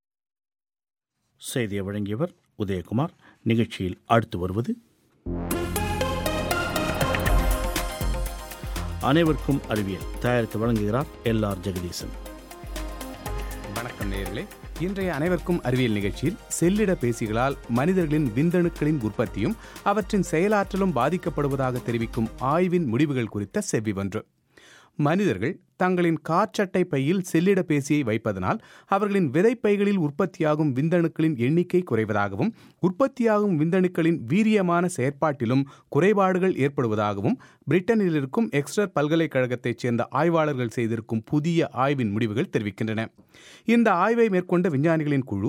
செய்தியை வழங்கியவர் உதயகுமார். நிகழ்ச்சியில் அடுத்து வருவது அனைவருக்கும் அறிவியல். தயாரித்து வழங்குகிறார் LR ஜெகதீசன். வணக்கம் நேயர்களே. இன்றைய அனைவருக்கும் அறிவியல் நிகழ்ச்சியில் செல்லிட பேசிகளால் மனிதர்களின் விந்தணுக்களின் உற்பத்தியும் அவற்றின் செயலாற்றலும் பாதிக்கப்படுவதாக தெரிவிக்கும் ஆய்வின் முடிவுகள் குறித்த செவ்வி ஒன்று. மனிதர்கள் தங்களின் காற்றட்டை பையில் செல்லிட பேசியை வைப்பதனால் அவர்களின் விதைப்பைகளில் உற்பத்தியாகும் விந்தணுக்களின் எண்ணிக்கை குறைவதாகவும் உற்பத்தியாகும் விந்தணுக்களின் வீரியமான செயற்பாட்டிலும் குறைபாடுகள் ஏற்படுவதாகவும் பிரிட்டனில் இருக்கும் எக்ஸ்டர் பல்கலைக்கழகத்தைச் சேர்ந்த ஆய்வாளர்கள் செய்திருக்கும் புதிய ஆய்வின் முடிவுகள் தெரிவிக்கின்றன. இந்த ஆய்வை மேற்கொண்ட விஞ்ஞானிகளின் குழு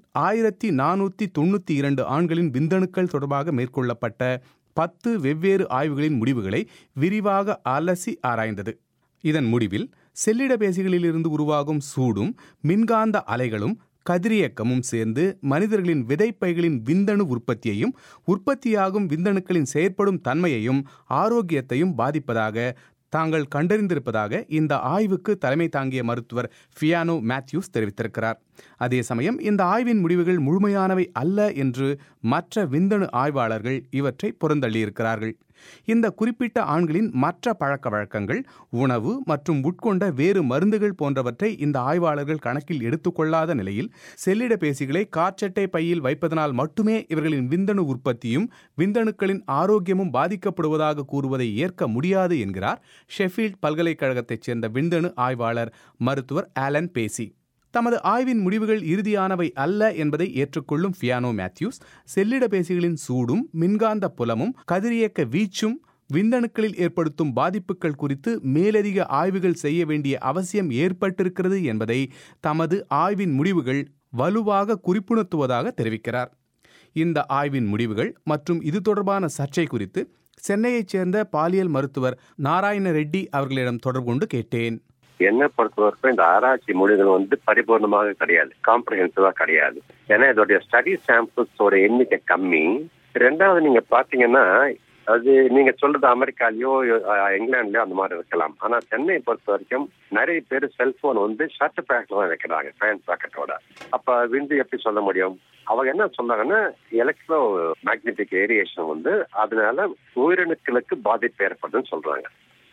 1492 ஆண்களின் விந்தணுக்கள் தொடர்பாக மேற்கொள்ளப்பட்ட 10 வெவ்வேறு ஆய்வுகளின் முடிவுகளை விரிவாக அலசி ஆராய்ந்தது. இதன் முடிவில் செல்லிட பேசிகளிலிருந்து உருவாகும் சூடும் மின்காந்த அலைகளும் கதிரியக்கமும் சேர்ந்து மனிதர்களின் விதைப்பைகளின் விந்தணு உற்பத்தியையும் உற்பத்தியாகும் விந்தணுக்களின் செயற்படும் தன்மையையும் ஆரோக்கியத்தையும் பாதிப்பதாக தாங்கள் கண்டறிந்திருப்பதாக இந்த ஆய்வுக்கு தலைமை தாங்கிய மருத்துவர் ஃபியானோ மேத்யூஸ் தெரிவித்திருக்கிறார். அதே சமயம் இந்த ஆய்வின் முடிவுகள் முழுமையானவை அல்ல என்று மற்ற விந்தணு ஆய்வாளர்கள் இவற்றை புறந்தள்ளியிருக்கிறார்கள். இந்த குறிப்பிட்ட ஆண்களின் மற்ற பழக்க வழக்கங்கள், உணவு மற்றும் உட்கொண்ட வேறு மருந்துகள் போன்றவற்றை இந்த ஆய்வாளர்கள் கணக்கில் எடுத்துக்கொள்ளாத நிலையில் செல்லிட பேசிகளை காற்றட்டை பையில் வைப்பதனால் மட்டுமே இவர்களின் விந்தணு உற்பத்தியும் விந்தணுக்களின் ஆரோக்கியமும் பாதிக்கப்படுவதாக கூறுவதை ஏற்க முடியாது என்கிறார் ஷெஃபீல்ட் பல்கலைக்கழகத்தைச் சேர்ந்த விந்தணு ஆய்வாளர் மருத்துவர் ஆலன் பேசி. தமது ஆய்வின் முடிவுகள் இறுதியானவை அல்ல என்பதை ஏற்றுக்கொள்ளும் ஃபியானோ மேத்யூஸ், செல்லிட பேசிகளின் சூடும் மின்காந்த புலமும் கதிரியக்க வீச்சும் விந்தணுக்களில் ஏற்படுத்தும் பாதிப்புகள் குறித்து மேலதிக ஆய்வுகள் செய்ய வேண்டிய அவசியம் ஏற்பட்டிருக்கிறது என்பதை தமது ஆய்வின் முடிவுகள் வலுவாக குறிப்புணர்த்துவதாக தெரிவிக்கிறார். இந்த ஆய்வின் முடிவுகள் மற்றும் இது தொடர்பான சர்ச்சை குறித்து சென்னையைச் சேர்ந்த பாலியல் மருத்துவர் நாராயண ரெட்டி அவர்களிடம் தொடர்பு கொண்டு கேட்டேன். என்னை பொறுத்தவரைக்கும் இந்த ஆராய்ச்சி முடிவுகள் பரிபூர்ணமாக கிடையாது, காம்ப்ரிஹென்சிவா கிடையாது. ஏன்னா இதோடைய ஸ்டடி சாம்பிள்ஸோட எண்ணிக்கை கம்மி. 2வது நீங்க பாத்தீங்கன்னா அது நீங்க சொல்றது அமெரிக்காலயோ இங்கிலாந்துலயோ அந்த மாதிரி இருக்கலாம். ஆனா சென்னையை பொறுத்த வரைக்கும் நிறைய பேர் செல்போன் ஷர்ட் பேக்ல தான் வைக்கிறாங்க, பேண்ட் பாக்கெட்டோட. அப்ப விந்து எப்படி சொல்ல முடியும்? அவங்க என்ன சொல்றாங்கன்னா எலக்ட்ரோ மேக்னெட்டிக் ஏரியேஷன் அதனால உயிரணுக்களுக்கு பாதிப்பு ஏற்படுதுன்னு சொல்றாங்க.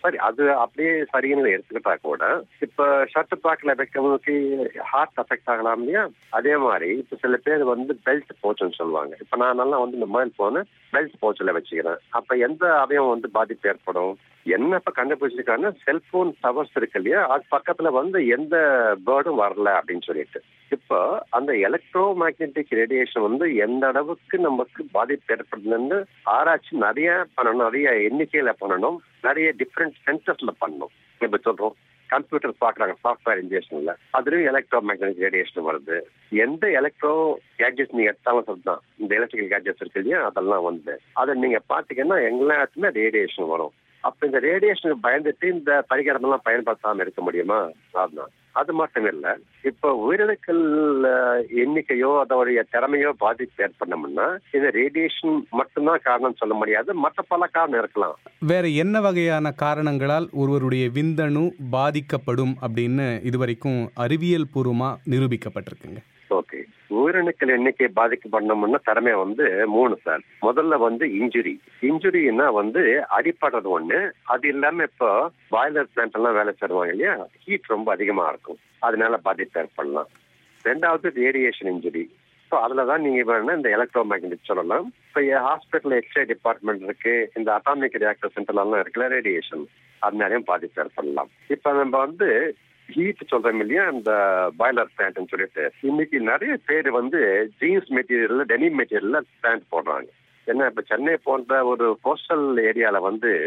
சரி, அது அப்படியே சரின்னு எடுத்துக்கிட்டா கூட இப்ப ஷர்ட் பாக்கெட்ல வைக்கிறவங்களுக்கு ஹார்ட் அஃபெக்ட் ஆகலாம் இல்லையா? அதே மாதிரி இப்ப சில பேர் பெல்ட் போச்சுன்னு சொல்லுவாங்க. இப்ப நான் நல்லா இந்த மொபைல் போனு பெல்ட் போச்சுல வச்சுக்கிறேன். அப்ப எந்த அவயம் பாதிப்பு ஏற்படும்? என்ன இப்ப கண்டுபிடிச்சிருக்காங்கன்னா செல்போன் டவர்ஸ் இருக்கு இல்லையா, அது பக்கத்துல எந்த பேர்டும் வரல அப்படின்னு சொல்லிட்டு. இப்போ அந்த எலக்ட்ரோ மேக்னெட்டிக் ரேடியேஷன் எந்த அளவுக்கு நமக்கு பாதிப்பு ஏற்படுதுன்னு ஆராய்ச்சி நிறைய பண்ணணும், நிறைய எண்ணிக்கையில பண்ணணும், நிறைய டிஃப்ரெண்ட் சென்சர்ஸ்ல பண்ணணும். இப்ப சொல்றோம் கம்ப்யூட்டர் பாக்குறாங்க, சாஃப்ட்வேர் இன்ஜினியர்ஸ்ல அதுலயும் எலக்ட்ரோ மேக்னெட்டிக் ரேடியேஷன் வருது. எந்த எலக்ட்ரோ கேட்ஜெட்ஸ் நீங்க எடுத்தாலும் சொல்லிதான், இந்த எலக்ட்ரிக்கல் கேட்ஜெட்ஸ் இருக்கு இல்லையா, அதெல்லாம் அதை நீங்க பாத்தீங்கன்னா எல்லாத்துக்குமே ரேடியேஷன் வரும். அப்ப இந்த ரேடியேஷனுக்கு பயந்துட்டு இந்த பரிகாரம் எல்லாம் பயன்படுத்தாம இருக்க முடியுமா? அதுதான். அது மட்டும் இல்ல, இப்ப உயிரிழக்கல் எண்ணிக்கையோ அதோடைய திறமையோ பாதிப்பு ஏற்படணும்னா இந்த ரேடியேஷன் மட்டும்தான் காரணம் சொல்ல முடியாது, மற்ற பல காரணம் இருக்கலாம். வேற என்ன வகையான காரணங்களால் ஒருவருடைய விந்தணு பாதிக்கப்படும் அப்படின்னு இதுவரைக்கும் அறிவியல் பூர்வமா நிரூபிக்கப்பட்டிருக்குங்க? ஓகே, உயிரணுக்கள் எண்ணிக்கை பாதிக்கப்படணும்னா திறமை 3 சார். முதல்ல இன்ஜுரின்னா அடிப்படுறது ஒண்ணு. அது இல்லாம இப்போ பாய்லர் பிளான்ட் எல்லாம் வேலை செய்வாங்க இல்லையா, ஹீட் ரொம்ப அதிகமா இருக்கும், அதனால பாதிப்பு ஏற்படலாம். 2வது ரேடியேஷன் இன்ஜுரி. ஸோ அதுலதான் நீங்க வேணும்னா இந்த எலக்ட்ரோ மேக்னெட்டிக் சொல்லலாம். இப்போ ஹாஸ்பிட்டல் எக்ஸ்ரே டிபார்ட்மெண்ட் இருக்கு, இந்த அட்டாமிக் ரியாக்டர் சென்டர் எல்லாம் இருக்குல்ல, ரேடியேஷன் அதனாலையும் பாதிப்பு ஏற்படலாம். இப்ப நம்ம ஹீட் சொல்றோம் இல்லையா, இந்த பாய்லர் பிளான்ட்னு சொல்லிட்டு இன்னைக்கு நிறைய பேர் ஜீன்ஸ் மெட்டீரியல்ல டெனிம் மெட்டீரியல்ல பிளான்ட் போடுறாங்க. ஏன்னா இப்ப சென்னை போன்ற ஒரு கோஸ்டல் ஏரியால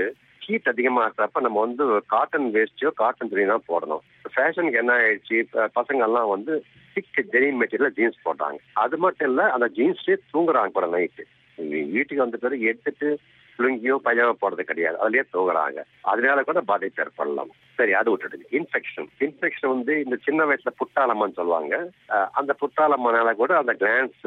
ஹீட் அதிகமா இருக்கிறப்ப நம்ம காட்டன் வேஸ்டியோ காட்டன் துணி தான் போடணும். ஃபேஷனுக்கு என்ன ஆயிடுச்சு, பசங்க எல்லாம் திக் டெனிம் மெட்டீரியல் ஜீன்ஸ் போடுறாங்க. அது மட்டும் இல்ல, அந்த ஜீன்ஸ்லயே தூங்குறாங்க கூட நைட்டு. வீட்டுக்கு வந்த பிறகு எடுத்துட்டு லுங்கியோ பைஜாமோ போடுறது கிடையாது, அதுலயே தூங்குறாங்க. அதனால கூட பாதிப்பு ஏற்படலாம். சரி, அது விட்டுடுங்க. இன்ஃபெக்ஷன் இந்த சின்ன வயசுல புட்டாளம்மான்னு சொல்லுவாங்க. அந்த புட்டாளம்மானால கூட அந்த கிளான்ஸ்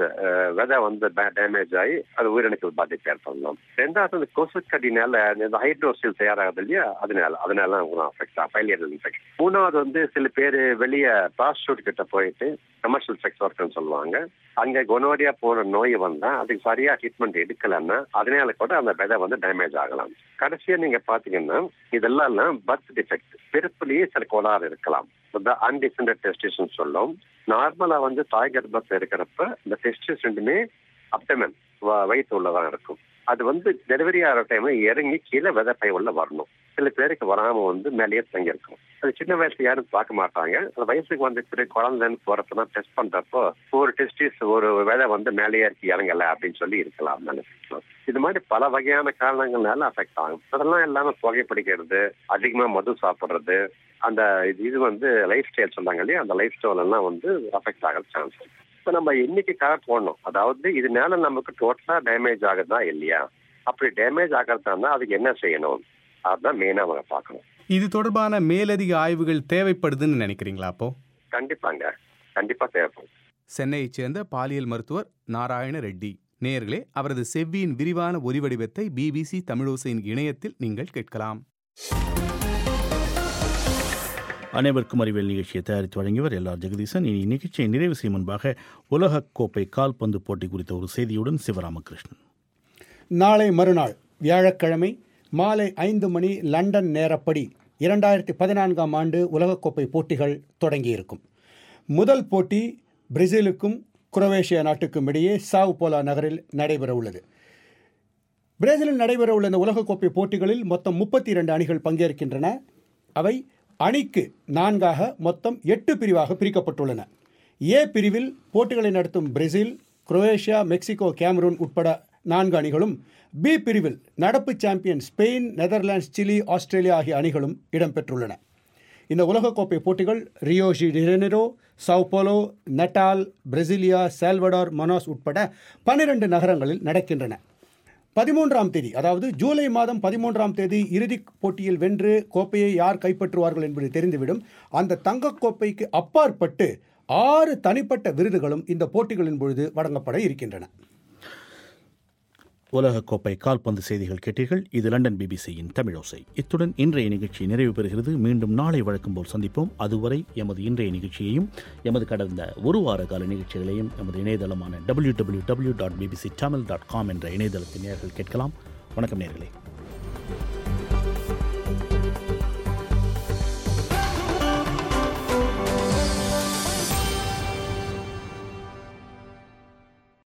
விதை டேமேஜ் ஆகி அது உயிரணுக்கள் பாதிப்பு ஏற்படலாம். 2வது கொசுக்கடினால இந்த ஹைட்ரோசில் தயாராகுது இல்லையா, அதனால அஃபெக்ட் ஃபைலியர் இன்ஃபெக்ஷன். 3வது சில பேர் வெளியே ப்ராஸ்டியூட் கிட்ட போயிட்டு கமர்ஷியல் செக்ஸ் ஒர்க்னு சொல்லுவாங்க, அங்க கொனோரியா போற நோய் அதுக்கு சரியா ட்ரீட்மெண்ட் எடுக்கலன்னா அதனால கூட அந்த விதை டேமேஜ் ஆகலாம். கடைசியா நீங்க பாத்தீங்கன்னா இதெல்லாம் பர்த் டிஃபெக்ட், பிறப்புலயே சில கோளாறு இருக்கலாம். அன்டிஃபெண்டட் டெஸ்டிஸ் சொல்லும். நார்மலா தாய் கர்ப்பத்துல இருக்கிறப்ப இந்த டெஸ்டிஸ் ரெண்டுமே அப்டமன் வயிற்று உள்ளதான் இருக்கும். அது டெலிவரி ஆகிற டைம் இறங்கி கீழே விதை பை உள்ள வரணும். சில பேருக்கு வராம மேலேயே தங்கி இருக்கும். அது சின்ன வயசுல யாரும் பார்க்க மாட்டாங்க. அந்த வயசுக்கு பிறகு குழந்தைன்னு போறப்பதான் டெஸ்ட் பண்றப்போ ஒரு டெஸ்டிஸ் ஒரு விதை மேலேயே இருக்கு இறங்கல அப்படின்னு சொல்லி இருக்கலாம் நினைச்சுக்கலாம். இது மாதிரி பல வகையான காரணங்கள்னால அஃபெக்ட் ஆகும். அதெல்லாம் எல்லாமே புகைப்பிடிக்கிறது, அதிகமா மது சாப்பிடுறது, அந்த இது லைஃப் ஸ்டைல் சொன்னாங்க இல்லையா, அந்த லைஃப் ஸ்டைல் எல்லாம் அஃபெக்ட் ஆக சான்ஸ் இருக்கு. இப்ப நம்ம எண்ணிக்கைக்காக போடணும். அதாவது இதனால நமக்கு டோட்டலா டேமேஜ் ஆகுதா இல்லையா, அப்படி டேமேஜ் ஆகிறதா இருந்தா அதுக்கு என்ன செய்யணும், அதுதான் மெயினா அவங்க பார்க்கணும். இது தொடர்பான மேலதிக ஆய்வுகள் தேவைப்படுதுன்னு நினைக்கிறீங்களா? அப்போ கண்டிப்பா தேவைப்படும். சென்னையைச் சேர்ந்த பாலியல் மருத்துவர் நாராயண ரெட்டி. நேயர்களே, அவரது செவ்வியின் விரிவான ஒலிவடிவத்தை BBC தமிழோசையின் இணையத்தில் நீங்கள் கேட்கலாம். அனைவருக்கும் அறிவியல் நிகழ்ச்சியை தயாரித்து வழங்கியவர் LR ஜெகதீசன். இனி நிகழ்ச்சியை நிறைவு செய்யும் முன்பாக உலகக்கோப்பை கால்பந்து போட்டி குறித்த ஒரு செய்தியுடன் சிவராமகிருஷ்ணன். நாளை மறுநாள் வியாழக்கிழமை மாலை 5 மணி லண்டன் நேரப்படி 2014ஆம் ஆண்டு உலகக்கோப்பை போட்டிகள் தொடங்கியிருக்கும். முதல் போட்டி பிரேசிலுக்கும் குரோவேஷியா நாட்டுக்கும் இடையே சாவ் போலா நகரில் நடைபெற உள்ளது. பிரேசிலில் நடைபெறவுள்ள இந்த உலகக்கோப்பை போட்டிகளில் மொத்தம் 32 அணிகள் பங்கேற்கின்றன. அவை அணிக்கு 4 மொத்தம் 8 பிரிவாக பிரிக்கப்பட்டுள்ளன. ஏ பிரிவில் போட்டிகளை நடத்தும் பிரேசில், குரோவேஷியா, மெக்சிகோ, கேமரூன் உட்பட 4 அணிகளும், பி பிரிவில் நடப்பு champion Spain, Netherlands, Chile, Australia ஆகிய அணிகளும் இடம்பெற்றுள்ளன. இந்த உலகக்கோப்பை போட்டிகள் Rio de Janeiro, Sao Paulo, Natal, Brasilia, Salvador, Manaus உட்பட 12 நகரங்களில் நடக்கின்றன. 13ஆம் தேதி, அதாவது ஜூலை மாதம் 13ஆம் தேதி இறுதிப் போட்டியில் வென்று கோப்பையை யார் கைப்பற்றுவார்கள் என்பது தெரிந்துவிடும். அந்த தங்கக்கோப்பைக்கு அப்பாற்பட்டு 6 தனிப்பட்ட விருதுகளும் இந்த போட்டிகளின் பொழுது வழங்கப்பட இருக்கின்றன. உலகக்கோப்பை கால்பந்து செய்திகள் கேட்டீர்கள். இது லண்டன் BBCயின் தமிழோசை. இத்துடன் இன்றைய நிகழ்ச்சி நிறைவு பெறுகிறது. மீண்டும் நாளை வழக்கம் போல் சந்திப்போம். அதுவரை எமது இன்றைய நிகழ்ச்சியையும் எமது கடந்த ஒரு வார கால நிகழ்ச்சிகளையும் எமது இணையதளமான www.bbctamil.com என்ற இணையதளத்தின் நேயர்கள் கேட்கலாம். வணக்கம் நேயர்களே.